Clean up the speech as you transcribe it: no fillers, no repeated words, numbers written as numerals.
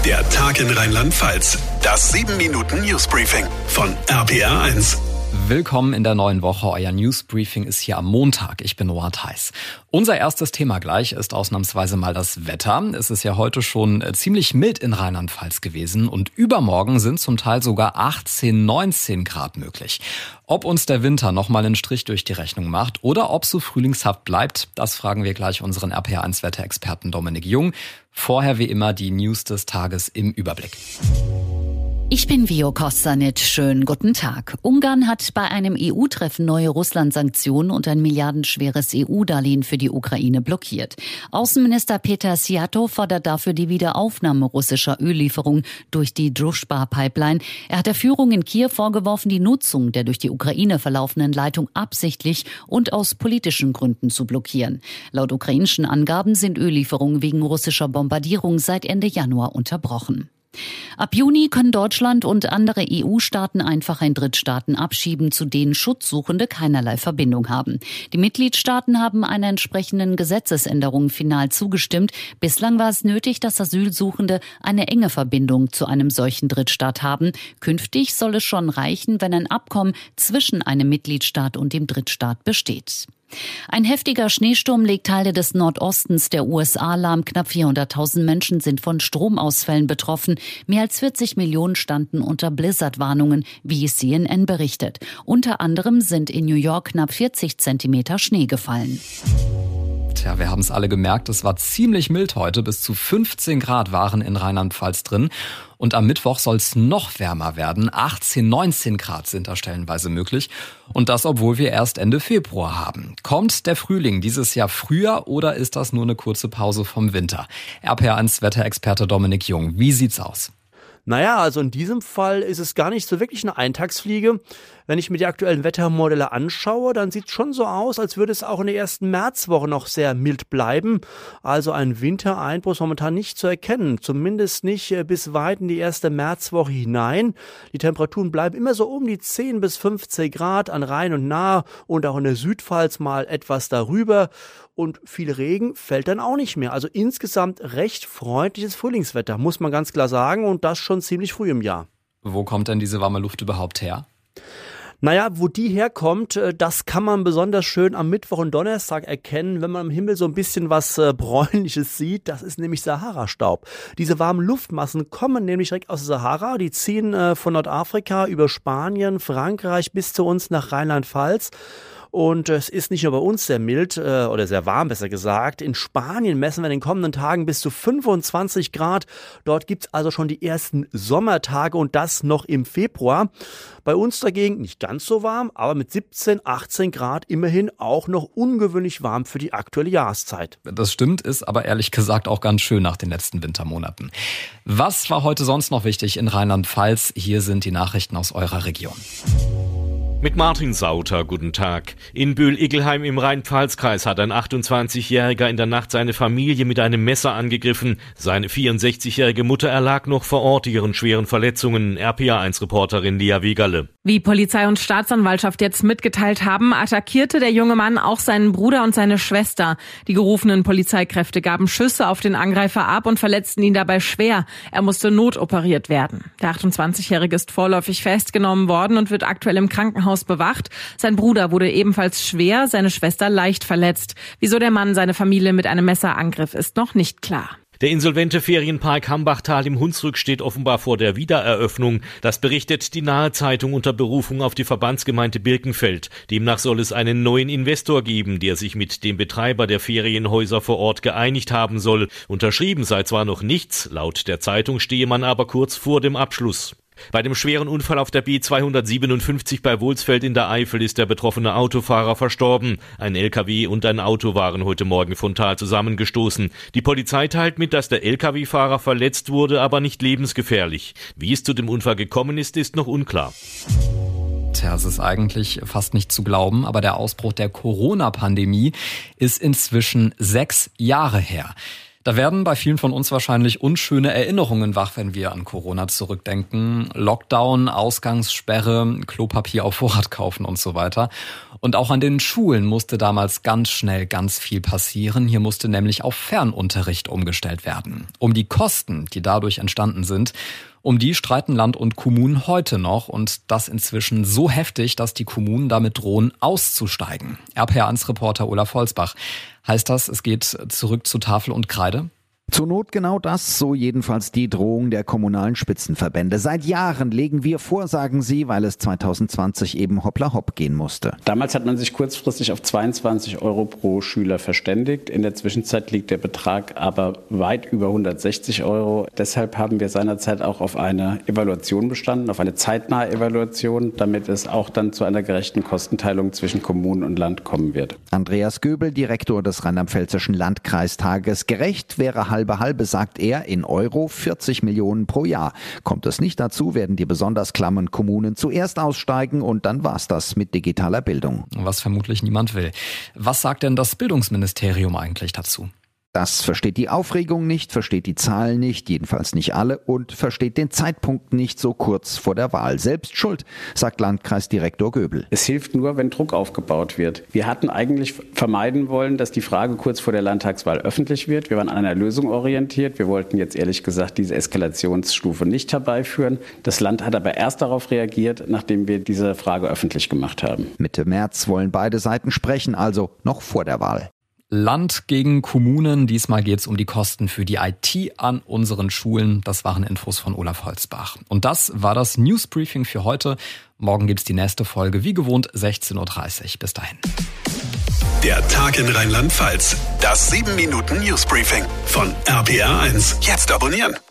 Der Tag in Rheinland-Pfalz. Das 7-Minuten-Newsbriefing von RPR1. Willkommen in der neuen Woche. Euer Newsbriefing ist hier am Montag. Ich bin Noah Theis. Unser erstes Thema gleich ist ausnahmsweise mal das Wetter. Es ist ja heute schon ziemlich mild in Rheinland-Pfalz gewesen und übermorgen sind zum Teil sogar 18, 19 Grad möglich. Ob uns der Winter nochmal einen Strich durch die Rechnung macht oder ob so frühlingshaft bleibt, das fragen wir gleich unseren RPR1-Wetterexperten Dominik Jung. Vorher wie immer die News des Tages im Überblick. Ich bin Vio Kostanic. Schönen guten Tag. Ungarn hat bei einem EU-Treffen neue Russland-Sanktionen und ein milliardenschweres EU-Darlehen für die Ukraine blockiert. Außenminister Peter Szijjarto fordert dafür die Wiederaufnahme russischer Öllieferungen durch die Druschba-Pipeline. Er hat der Führung in Kiew vorgeworfen, die Nutzung der durch die Ukraine verlaufenden Leitung absichtlich und aus politischen Gründen zu blockieren. Laut ukrainischen Angaben sind Öllieferungen wegen russischer Bombardierung seit Ende Januar unterbrochen. Ab Juni können Deutschland und andere EU-Staaten einfach in Drittstaaten abschieben, zu denen Schutzsuchende keinerlei Verbindung haben. Die Mitgliedstaaten haben einer entsprechenden Gesetzesänderung final zugestimmt. Bislang war es nötig, dass Asylsuchende eine enge Verbindung zu einem solchen Drittstaat haben. Künftig soll es schon reichen, wenn ein Abkommen zwischen einem Mitgliedstaat und dem Drittstaat besteht. Ein heftiger Schneesturm legt Teile des Nordostens der USA lahm. Knapp 400.000 Menschen sind von Stromausfällen betroffen. Mehr als 40 Millionen standen unter Blizzard-Warnungen, wie CNN berichtet. Unter anderem sind in New York knapp 40 Zentimeter Schnee gefallen. Tja, wir haben es alle gemerkt, es war ziemlich mild heute. Bis zu 15 Grad waren in Rheinland-Pfalz drin. Und am Mittwoch soll es noch wärmer werden. 18, 19 Grad sind da stellenweise möglich. Und das, obwohl wir erst Ende Februar haben. Kommt der Frühling dieses Jahr früher oder ist das nur eine kurze Pause vom Winter? RPR1-Wetterexperte Dominik Jung, wie sieht's aus? Naja, also in diesem Fall ist es gar nicht so wirklich eine Eintagsfliege. Wenn ich mir die aktuellen Wettermodelle anschaue, dann sieht es schon so aus, als würde es auch in der ersten Märzwoche noch sehr mild bleiben. Also ein Wintereinbruch ist momentan nicht zu erkennen, zumindest nicht bis weit in die erste Märzwoche hinein. Die Temperaturen bleiben immer so um die 10 bis 15 Grad an Rhein und Nahe und auch in der Südpfalz mal etwas darüber. Und viel Regen fällt dann auch nicht mehr. Also insgesamt recht freundliches Frühlingswetter, muss man ganz klar sagen. Und das schon ziemlich früh im Jahr. Wo kommt denn diese warme Luft überhaupt her? Naja, wo die herkommt, das kann man besonders schön am Mittwoch und Donnerstag erkennen, wenn man am Himmel so ein bisschen was Bräunliches sieht. Das ist nämlich Sahara-Staub. Diese warmen Luftmassen kommen nämlich direkt aus der Sahara. Die ziehen von Nordafrika über Spanien, Frankreich bis zu uns nach Rheinland-Pfalz. Und es ist nicht nur bei uns sehr mild oder sehr warm, besser gesagt. In Spanien messen wir in den kommenden Tagen bis zu 25 Grad. Dort gibt's also schon die ersten Sommertage und das noch im Februar. Bei uns dagegen nicht ganz so warm, aber mit 17, 18 Grad immerhin auch noch ungewöhnlich warm für die aktuelle Jahreszeit. Das stimmt, ist aber ehrlich gesagt auch ganz schön nach den letzten Wintermonaten. Was war heute sonst noch wichtig in Rheinland-Pfalz? Hier sind die Nachrichten aus eurer Region. Mit Martin Sauter, guten Tag. In Böhl-Iggelheim im Rhein-Pfalz-Kreis hat ein 28-Jähriger in der Nacht seine Familie mit einem Messer angegriffen. Seine 64-jährige Mutter erlag noch vor Ort ihren schweren Verletzungen. RPA1-Reporterin Lea Wegerle. Wie Polizei und Staatsanwaltschaft jetzt mitgeteilt haben, attackierte der junge Mann auch seinen Bruder und seine Schwester. Die gerufenen Polizeikräfte gaben Schüsse auf den Angreifer ab und verletzten ihn dabei schwer. Er musste notoperiert werden. Der 28-Jährige ist vorläufig festgenommen worden und wird aktuell im Krankenhaus bewacht. Sein Bruder wurde ebenfalls schwer, seine Schwester leicht verletzt. Wieso der Mann seine Familie mit einem Messer angriff, ist noch nicht klar. Der insolvente Ferienpark Hambachtal im Hunsrück steht offenbar vor der Wiedereröffnung. Das berichtet die Nahe Zeitung unter Berufung auf die Verbandsgemeinde Birkenfeld. Demnach soll es einen neuen Investor geben, der sich mit dem Betreiber der Ferienhäuser vor Ort geeinigt haben soll. Unterschrieben sei zwar noch nichts, laut der Zeitung stehe man aber kurz vor dem Abschluss. Bei dem schweren Unfall auf der B257 bei Wohlsfeld in der Eifel ist der betroffene Autofahrer verstorben. Ein LKW und ein Auto waren heute Morgen frontal zusammengestoßen. Die Polizei teilt mit, dass der LKW-Fahrer verletzt wurde, aber nicht lebensgefährlich. Wie es zu dem Unfall gekommen ist, ist noch unklar. Tja, es ist eigentlich fast nicht zu glauben, aber der Ausbruch der Corona-Pandemie ist inzwischen 6 Jahre her. Da werden bei vielen von uns wahrscheinlich unschöne Erinnerungen wach, wenn wir an Corona zurückdenken. Lockdown, Ausgangssperre, Klopapier auf Vorrat kaufen und so weiter. Und auch an den Schulen musste damals ganz schnell ganz viel passieren. Hier musste nämlich auf Fernunterricht umgestellt werden. Um die Kosten, die dadurch entstanden sind, um die streiten Land und Kommunen heute noch und das inzwischen so heftig, dass die Kommunen damit drohen, auszusteigen. RPA1-Reporter Olaf Holzbach. Heißt das, es geht zurück zu Tafel und Kreide? Zur Not genau das, so jedenfalls die Drohung der kommunalen Spitzenverbände. Seit Jahren legen wir vor, sagen sie, weil es 2020 eben hoppla hopp gehen musste. Damals hat man sich kurzfristig auf 22 Euro pro Schüler verständigt. In der Zwischenzeit liegt der Betrag aber weit über 160 Euro. Deshalb haben wir seinerzeit auch auf eine Evaluation bestanden, auf eine zeitnahe Evaluation, damit es auch dann zu einer gerechten Kostenteilung zwischen Kommunen und Land kommen wird. Andreas Göbel, Direktor des Rheinland-Pfälzischen Landkreistages. Gerecht wäre halbe, sagt er, in Euro 40 Millionen pro Jahr. Kommt es nicht dazu, werden die besonders klammen Kommunen zuerst aussteigen und dann war's das mit digitaler Bildung. Was vermutlich niemand will. Was sagt denn das Bildungsministerium eigentlich dazu? Das versteht die Aufregung nicht, versteht die Zahlen nicht, jedenfalls nicht alle, und versteht den Zeitpunkt nicht so kurz vor der Wahl. Selbst schuld, sagt Landkreisdirektor Göbel. Es hilft nur, wenn Druck aufgebaut wird. Wir hatten eigentlich vermeiden wollen, dass die Frage kurz vor der Landtagswahl öffentlich wird. Wir waren an einer Lösung orientiert. Wir wollten jetzt ehrlich gesagt diese Eskalationsstufe nicht herbeiführen. Das Land hat aber erst darauf reagiert, nachdem wir diese Frage öffentlich gemacht haben. Mitte März wollen beide Seiten sprechen, also noch vor der Wahl. Land gegen Kommunen. Diesmal geht es um die Kosten für die IT an unseren Schulen. Das waren Infos von Olaf Holzbach. Und das war das Newsbriefing für heute. Morgen gibt's die nächste Folge, wie gewohnt, 16:30 Uhr. Bis dahin. Der Tag in Rheinland-Pfalz. Das 7-Minuten-Newsbriefing von RPA1. Jetzt abonnieren.